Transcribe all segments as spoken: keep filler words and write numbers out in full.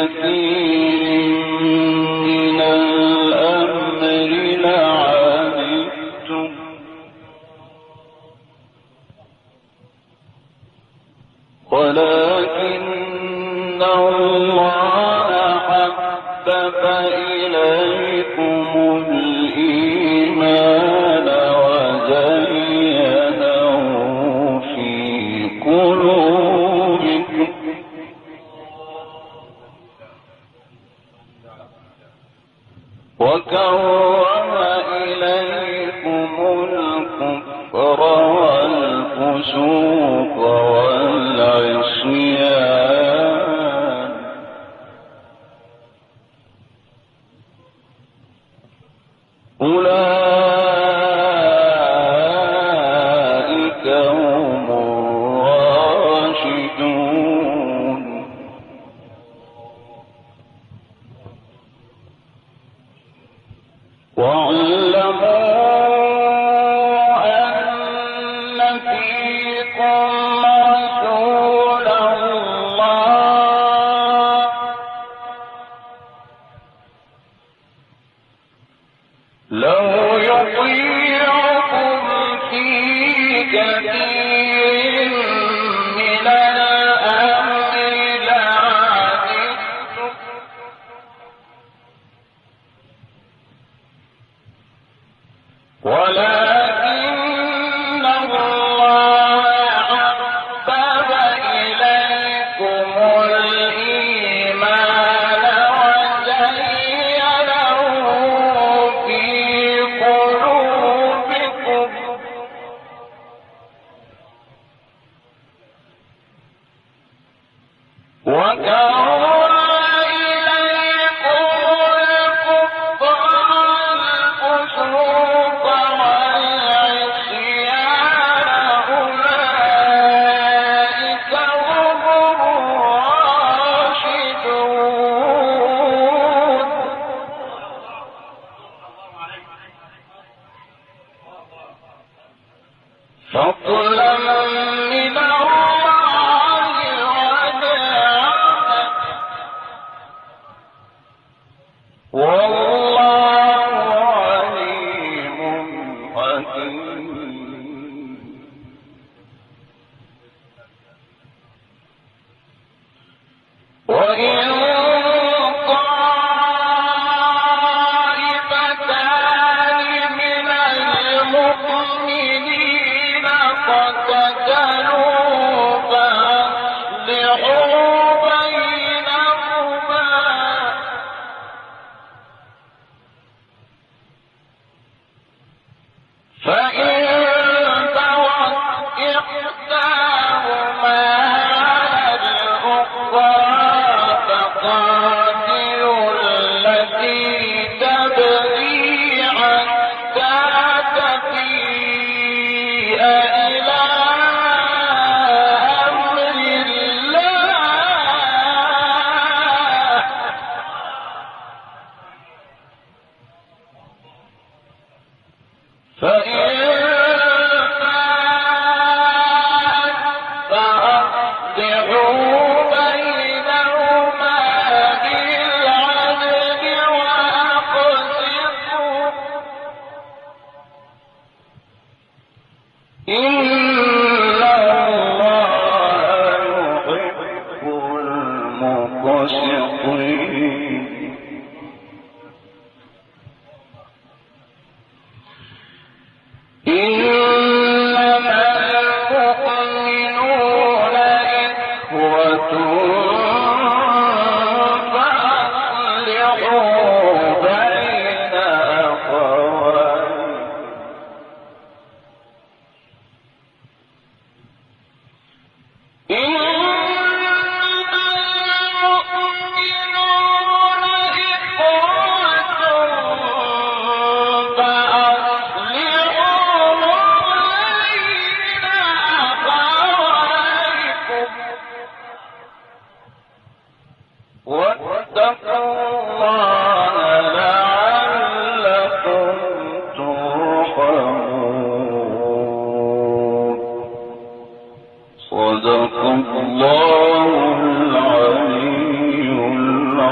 صدق الله العلي العظيم.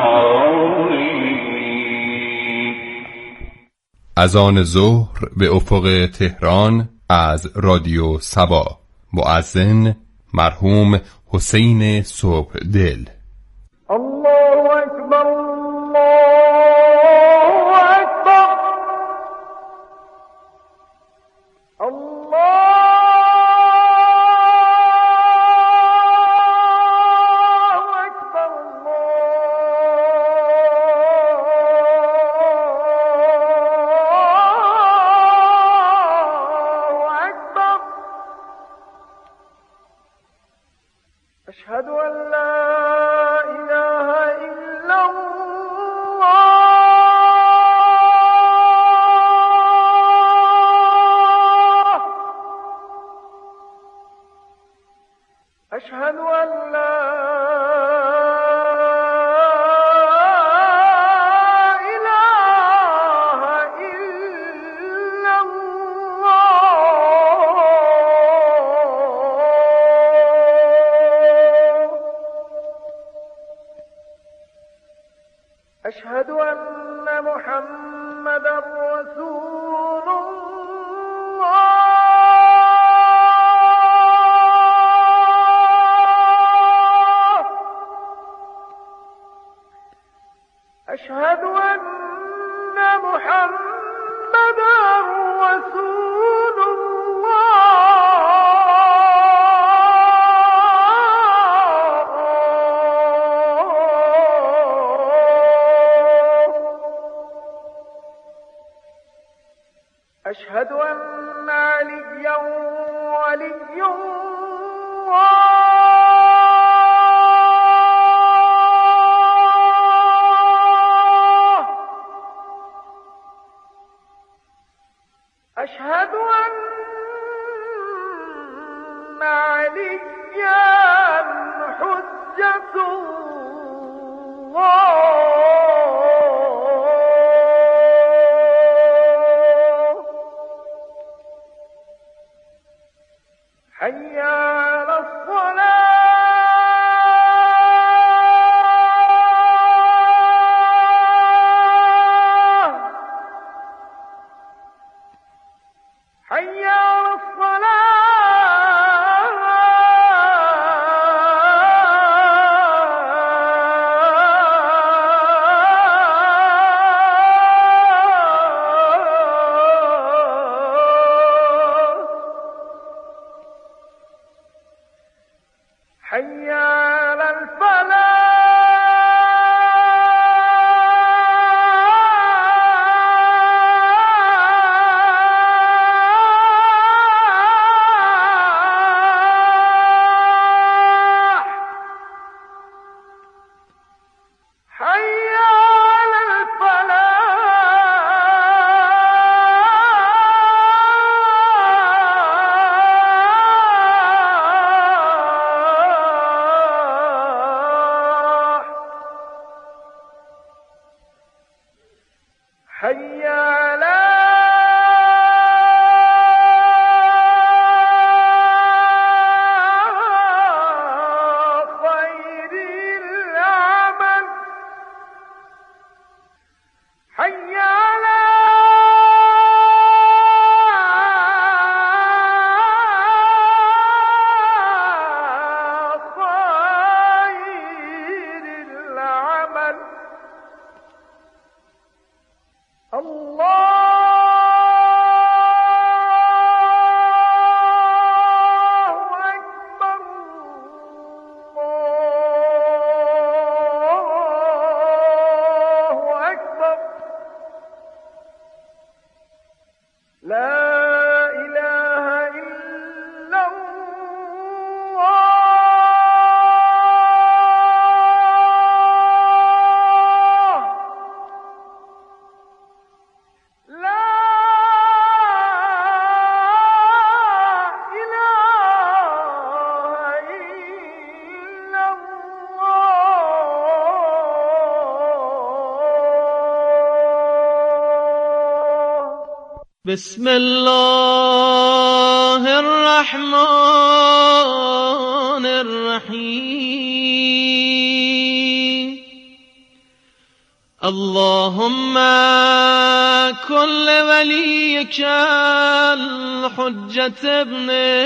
اذان ظهر به افق تهران از رادیو صبا. مؤذن مرحوم حسین صبحدل. الله اکبر، الله اکبر، الله أشهد أن لا إله إلا الله، أشهد أن لا إله إلا الله، أشهد أن محمدًا رسول الله، أشهد أن محمدًا رسول أشهد أن عليا ولي الله، أشهد أن عليا حجة الله، حي على الصلاة، حي على حي على الفلاح، حي على الفلاح، حي على خير العمل، حي على خير العمل. الله أكبر، الله أكبر، لا إله إلا الله. لا إله إلا الله. بسم الله الرحمن الرحیم. اللهم كل وليك الحجة ابن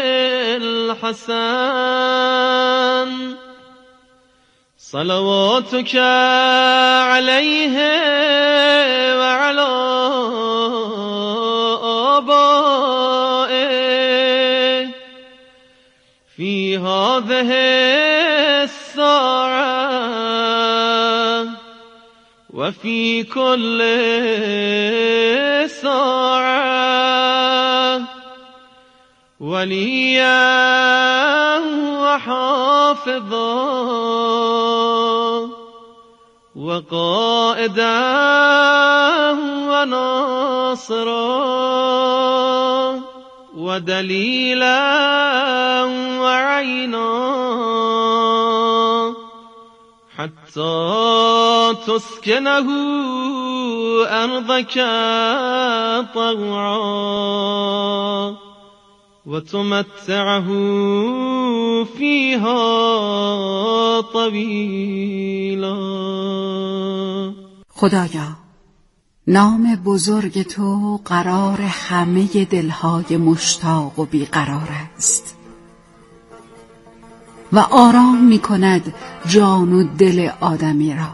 الحسن صلواتك عليه وعلى آبائه في هذه الساعة وفي كل ساعة وليا وحافظا وقائدا وناصرا ودليلا وعينا حتى تسكنه أرضك طوعا وتمتعه فيها طويلا. خدایا، نام بزرگ تو قرار همه دلهای مشتاق و بیقرار است و آرام می کند جان و دل آدمی را.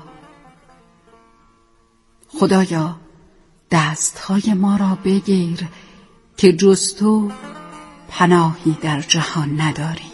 خدایا، دستهای ما را بگیر که جز تو پناهی در جهان نداری.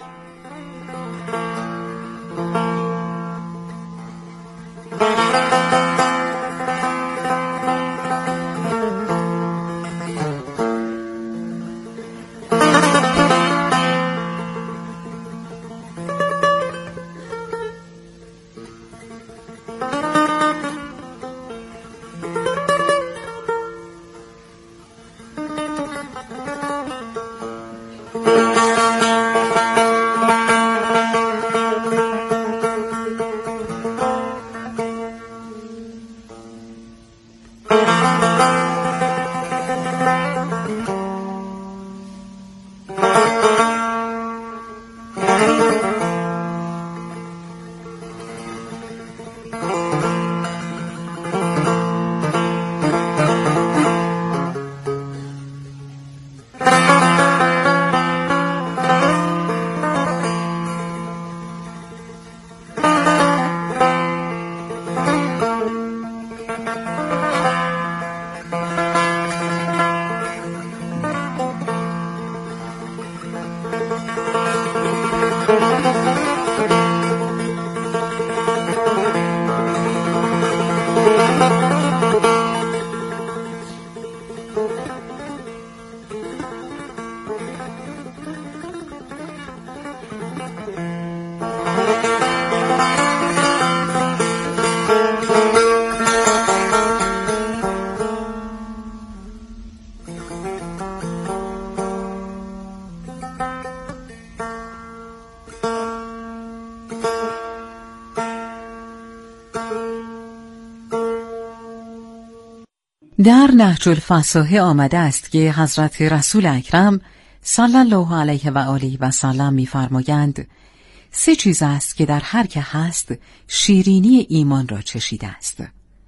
در نهج الفصاحه آمده است که حضرت رسول اکرم صلی الله علیه و آله و سلم می‌فرمایند سه چیز است که در هر که هست شیرینی ایمان را چشیده است: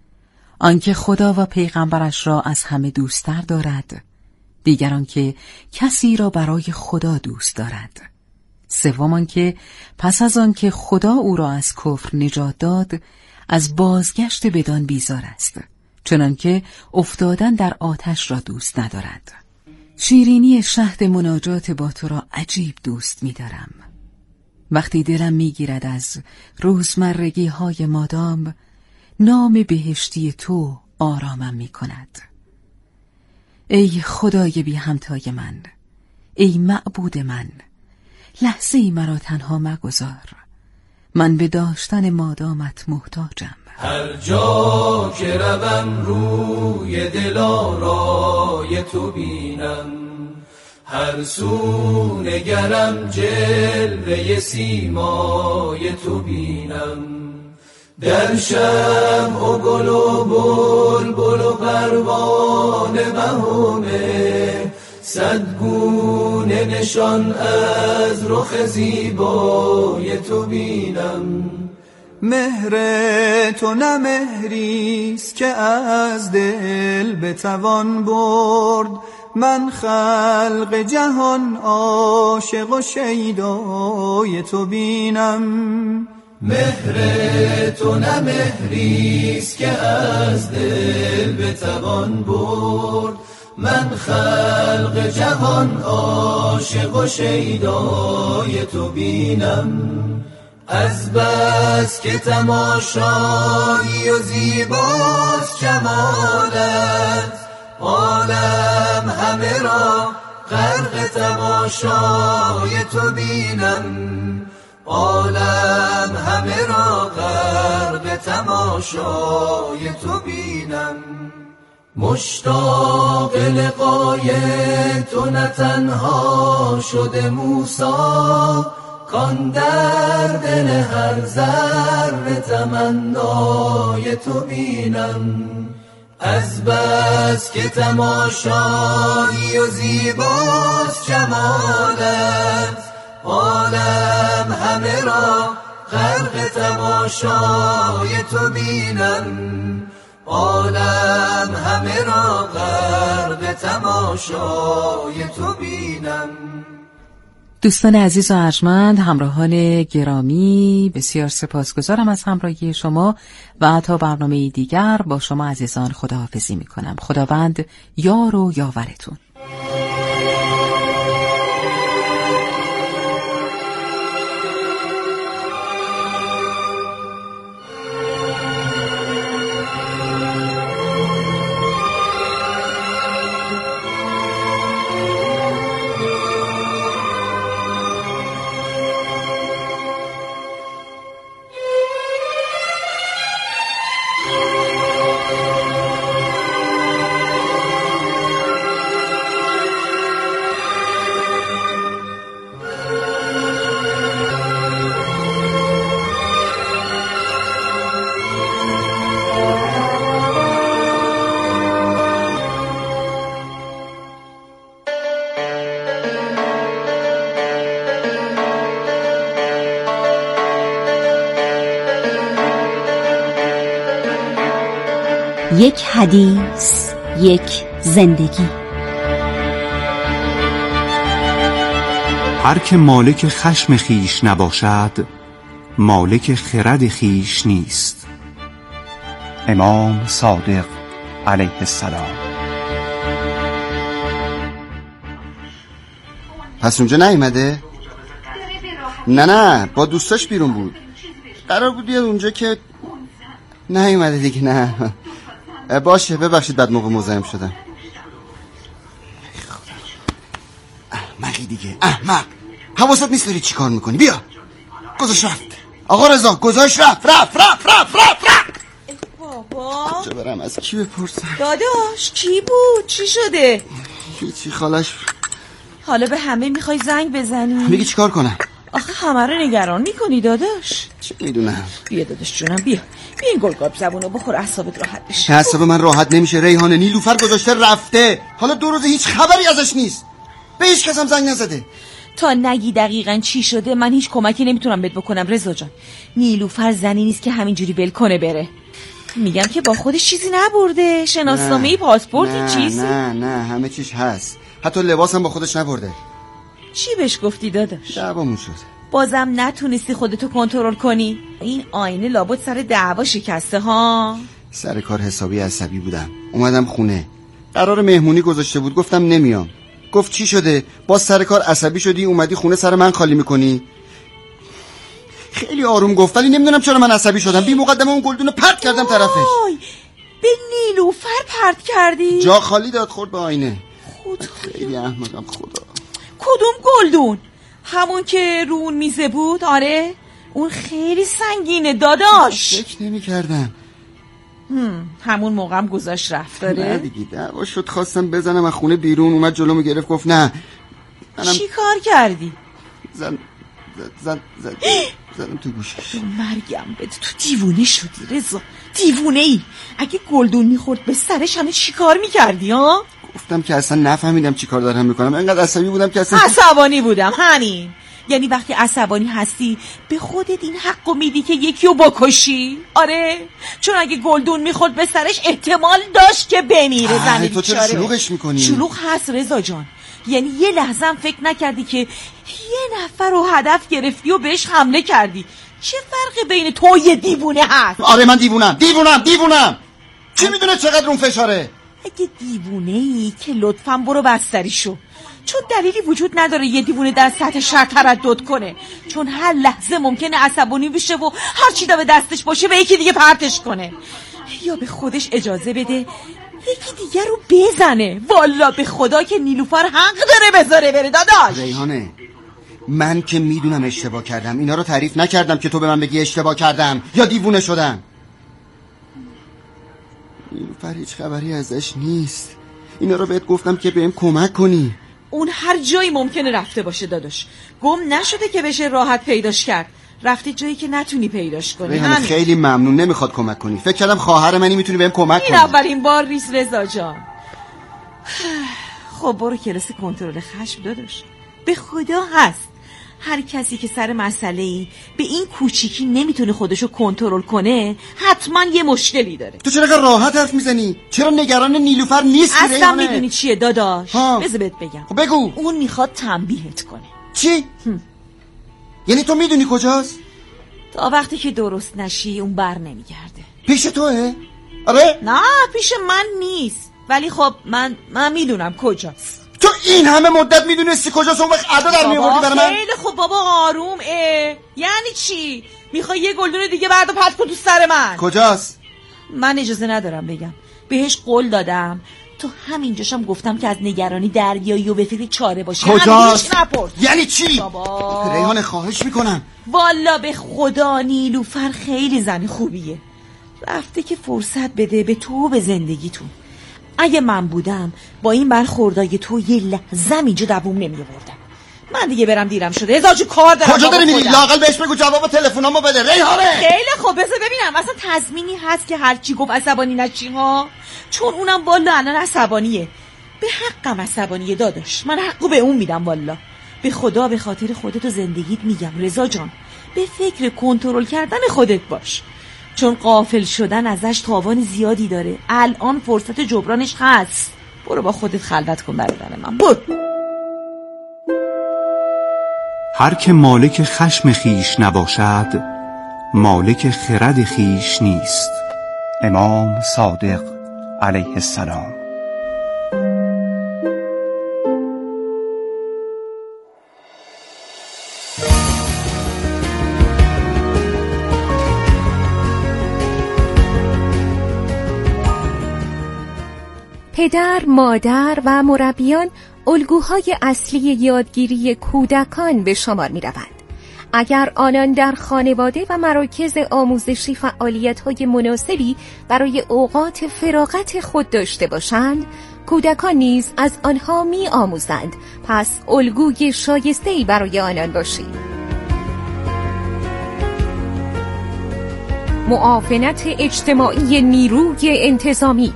آنکه خدا و پیغمبرش را از همه دوست‌تر دارد، دیگر آنکه کسی را برای خدا دوست دارد، سوم آنکه پس از آنکه خدا او را از کفر نجات داد از بازگشت بدان بیزار است، چنانکه افتادن در آتش را دوست ندارد. شیرینی شهد مناجات با تو را عجیب دوست می دارم. وقتی دلم می گیرد از روزمرگی های مادام، نام بهشتی تو آرامم می کند. ای خدای بی همتای من، ای معبود من، لحظه ای مرا تنها مگذار، من به داشتن مادامت محتاجم. هر جا که روم روی دلارای تو بینم، هر سو نگرم جلوه سیمای تو بینم. در شمع و گل و بلبل و پروانه بهونه، صد گونه نشان از رخ زیبای تو بینم. مهر تو نه مهریست که از دل بتوان برد. من خلق جهان عاشق و شیدای تو بینم. مهر تو نه مهریست که از دل بتوان برد. من خلق جهان عاشق و شیدای تو بینم. از بس که تماشایی و زیباست جمالت، عالم همه را غرق تماشای تو بینم. عالم همه را غرق تماشای تو بینم. مشتاق لقای تو نه تنها شده موسی، کان در دل هر ذره تمنای تو بینم. از بس که تماشایی و زیباست جمالت، عالم همه را غرق تماشای تو بینم. عالم همه را غرق تماشای تو بینم. دوستان عزیز و ارجمند، همراهان گرامی، بسیار سپاسگزارم از همراهی شما و تا برنامه دیگر با شما عزیزان خداحافظی می کنم. خداوند یار و یاورتون. یک حدیث، یک زندگی. هر که مالک خشم خیش نباشد، مالک خرد خیش نیست. امام صادق علیه السلام. پس اونجا نیومده؟ نه نه، با دوستاش بیرون بود. قرار بود بیاد اونجا که نیومده دیگه. نه باشه، ببخشید بعد موقع مزاحم شدم. احمقی دیگه، احمق. حواست نیست داری چی کار میکنی؟ بیا. گذاشت رفت. آقا رضا گذاشت رفت رفت رفت رفت رفت رفت بابا چه برم از کی بپرسم؟ داداش کی بود؟ چی شده؟ هیچی خالش. حالا به همه میخوای زنگ بزنی؟ میگی چی کار کنم؟ آخه همه رو نگران میکنی داداش. چه میدونم. بیا داداش جونم، بیا بیا این گلگاب زبونو بخور، اعصابت راحت بشه. اعصاب من راحت نمیشه ریحانه. نیلوفر گذاشته رفته، حالا دو روز هیچ خبری ازش نیست. به هیچ کس هم زنگ نزده. تا نگی دقیقاً چی شده من هیچ کمکی نمیتونم بهت بکنم رضا جان. نیلوفر زنی نیست که همینجوری ول کنه بره. میگم که با خودش چیزی نبرده، شناسنامه، پاسپورت، چیزی؟ نه نه همه چیش هست، حتی لباس هم با خودش نبرده. چی بهش گفتی داداش؟ دعوامون شد. بازم نتونستی خودتو کنترل کنی؟ این آینه لابد سر دعوا شکسته ها. سر کار حسابی عصبی بودم، اومدم خونه، قرار مهمونی گذاشته بود، گفتم نمیام. گفت چی شده؟ باز سر کار عصبی شدی اومدی خونه سر من خالی میکنی؟ خیلی آروم گفت، ولی نمیدونم چرا من عصبی شدم. بی مقدمه اون گلدونو پرت کردم طرفش. به نیلوفر پرت کردی؟ جا خالی داد خورد به آینه. خدا خیلی احمقم خدا. کدوم گلدون؟ همون که رو اون میزه بود؟ آره اون خیلی سنگینه داداش. فکر نمی کردم. همون موقعم گذاشت رفت. داره نه دیگه دعوا شد، خواستم بزنم از خونه بیرون، اومد جلومو گرفت گفت نه. منم... چی کار کردی؟ زن زن زن زن زدم تو گوشش. مرگم بده، تو دیوونه شدی رضا، دیوونه ای. اگه گلدون میخورد به سرش همه چی کار میکردی ها؟ گفتم که اصلا نفهمیدم چی کار دارم میکنم، انقدر عصبی بودم که اصلا عصبانی بودم همین. یعنی وقتی عصبانی هستی به خودت این حقو میدی که یکی رو بکشی؟ آره، چون اگه گلدون میخورد به سرش احتمال داشت که بمیره. زنی تو چرا شلوغش میکنی؟ شلوغ هست رضا جان، یعنی یه لحظه هم فکر نکردی که یه نفر رو هدف گرفتی و بهش حمله کردی. چه فرقی بین تو و یه دیوونه هست؟ آره من دیوونم دیوونم دیوونم کی میدونه چقدر اون فشاره؟ اگه دیوونه ای که لطفاً برو بستری شو، چون دلیلی وجود نداره یه دیوونه در سطح شهر تردد کنه، چون هر لحظه ممکنه عصبانی بشه و هر چی به دستش باشه به یکی دیگه پرتش کنه، یا به خودش اجازه بده یکی دیگه رو بزنه. والا به خدا که نیلوفر حق داره بذاره بره. داداش ریحانه، من که میدونم اشتباه کردم، اینا رو تعریف نکردم که تو به من بگی اشتباه کردم یا دیوونه شدم. نیلوفر هیچ خبری ازش نیست، اینا رو بهت گفتم که بهم کمک کنی. اون هر جایی ممکنه رفته باشه داداش، گم نشده که بشه راحت پیداش کرد، رفته جایی که نتونی پیداش کنی. ریحانه خیلی ممنون، نمیخواد کمک کنی، فکر کردم خواهر منی میتونی بهم کمک کنی. این اولین بار ریس رضا جان. خب برو کلاس کنترل خشم داداش، به خدا هست هر کسی که سر مسئله‌ای به این کوچیکی نمیتونه خودشو کنترل کنه حتما یه مشکلی داره. تو چرا راحت حرف میزنی؟ چرا نگران نیلوفر نیستی ریحانه؟ اصلا میدونی چیه داداش؟ بذار بهت بگم. خب بگو. اون میخواد تنبیهت کنه. چی؟ هم. یعنی تو میدونی کجاست؟ تا وقتی که درست نشی اون بر نمیگرده. پیش توه؟ آره؟ نه پیش من نیست، ولی خب من من میدونم کجاست. تو این همه مدت میدونستی کجاست؟ اون وقت ادا در میآوردی برای من؟ خیلی خب بابا آروم. اه یعنی چی؟ میخوای یه گلدون دیگه بردا پرت کن تو سر من؟ کجاست؟ من اجازه ندارم بگم، بهش قول دادم. تو همینجاشم گفتم که از نگرانی دریایی و به فکر چاره باشی. کجاست؟ نپرس. یعنی چی؟ بابا ریحانه خواهش میکنم. والا به خدا نیلوفر خیلی زن خوبیه، رفته که فرصت بده به تو و به زندگیتون. اگه من بودم با این برخوردای تو یه لحظه اینجا دووم نمی‌آوردم. من دیگه برم دیرم شده. هزارجو کار دارم. کجا داری میری؟ لااقل بهش بگو جواب تلفنامو بده ریحانه. خیلی خوب بذار ببینم اصلا تضمینی هست که هر چی گفت عصبانی نشی ها؟ چون اونم والا الان عصبانیه. به حقم عصبانیه داداش، من حقو به اون میدم. والا به خدا به خاطر خودت و زندگیت میگم رضا جان، به فکر کنترل کردن خودت باش، چون غافل شدن ازش تاوان زیادی داره. الان فرصت جبرانش هست. برو با خودت خلوت کن برادر من، برو. هر که مالک خشم خیش نباشد مالک خرد خیش نیست. امام صادق علیه السلام. پدر، مادر و مربیان الگوهای اصلی یادگیری کودکان به شمار می روند. اگر آنان در خانواده و مراکز آموزشی فعالیت‌های مناسبی برای اوقات فراغت خود داشته باشند، کودکان نیز از آنها می آموزند. پس الگوی شایسته‌ای برای آنان باشید. معاونت اجتماعی نیروی انتظامی.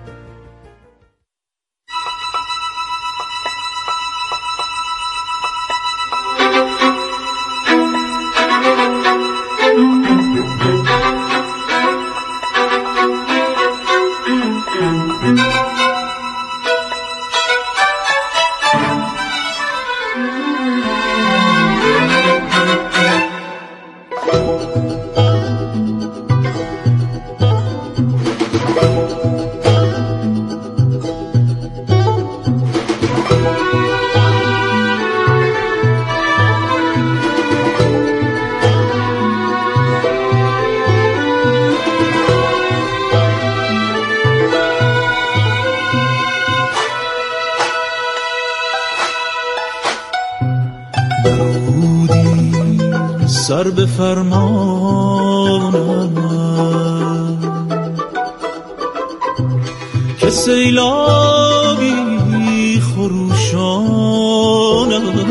سر به فرمانم که سیلابی خروشانم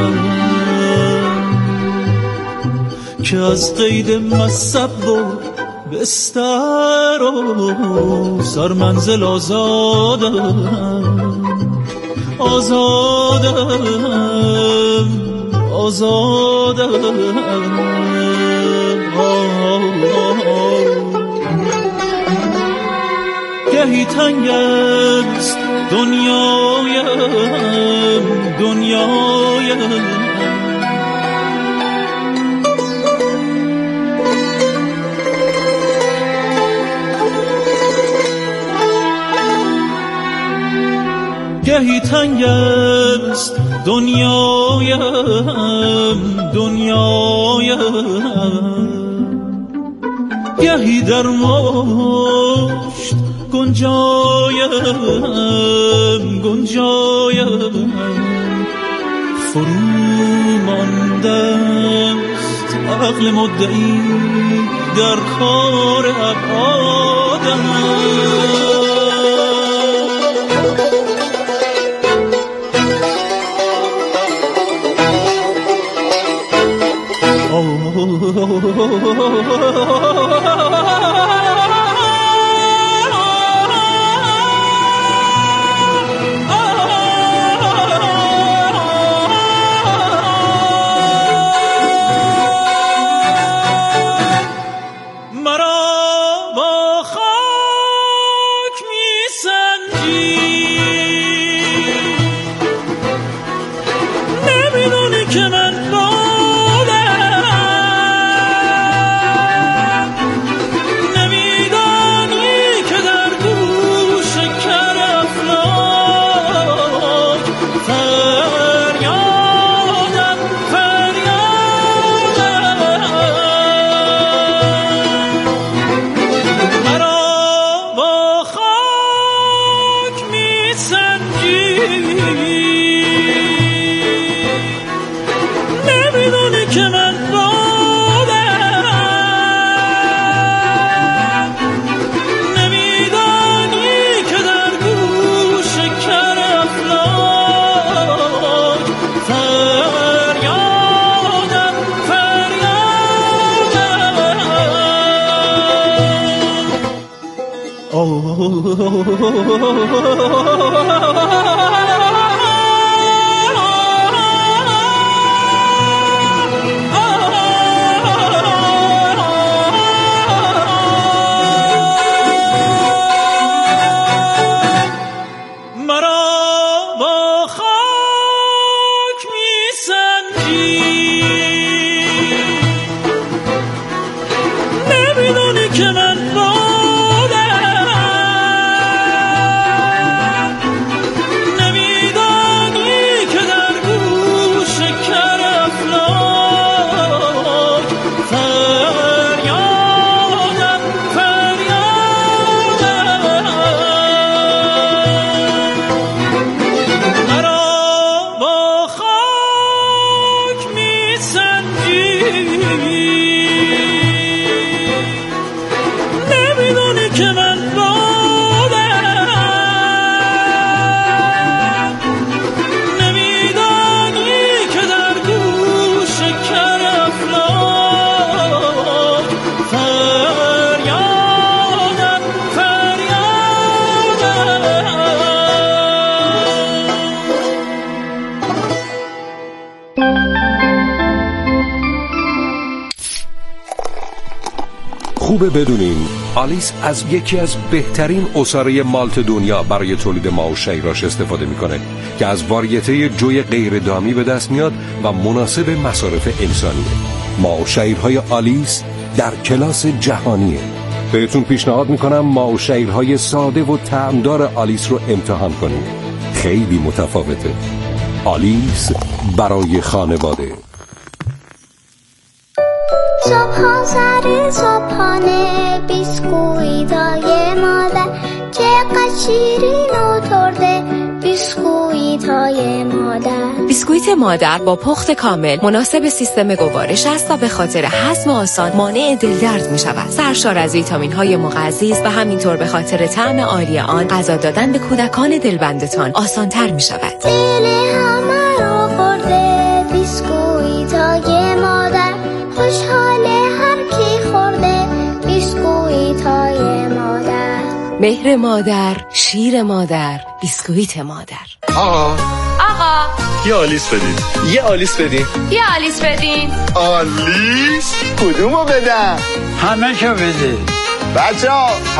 که از قید مصب و بستر و سرمنزل آزادم آزادم آزادم. گهی تنگ است دنیایم دنیایم، گهی تنگ است دنیایم دنیایم، گهی در مشت گنجایم گنجایم، فرو مانده است عقل مدعی در کار ابعادم. خوبه بدونین آلیس از یکی از بهترین عصاره مالت دنیا برای تولید ماو شیراش استفاده میکنه که از واریته جوی غیر دامی به دست میاد و مناسب مصارف انسانیه. ماو شیرهای آلیس در کلاس جهانیه. بهتون پیشنهاد میکنم ماو شیرهای ساده و طعمدار آلیس رو امتحان کنید. خیلی متفاوته. آلیس برای خانواده. صبح سر صبحانه بیسکویتای مادر چقدر شیرین و ترده بیسکویتای مادر. بیسکویت مادر با پخت کامل مناسب سیستم گوارش است و به خاطر هضم آسان مانع دلدرد می شود. سرشار از ویتامین های مغذی و همینطور به خاطر طعم عالی آن غذا دادن به کودکان دلبندتان آسان تر می شود. دل همه رو خورده بیسکویتای مادر، خوشحال هر کی خورده بیسکویتای مادر. مهر مادر، شیر مادر، بیسکویت مادر. آقا آقا یه آلیس بدین. یه آلیس بدین. یه آلیس بدین. آلیس؟ کدومو بدم؟ همه شو بده بچه ها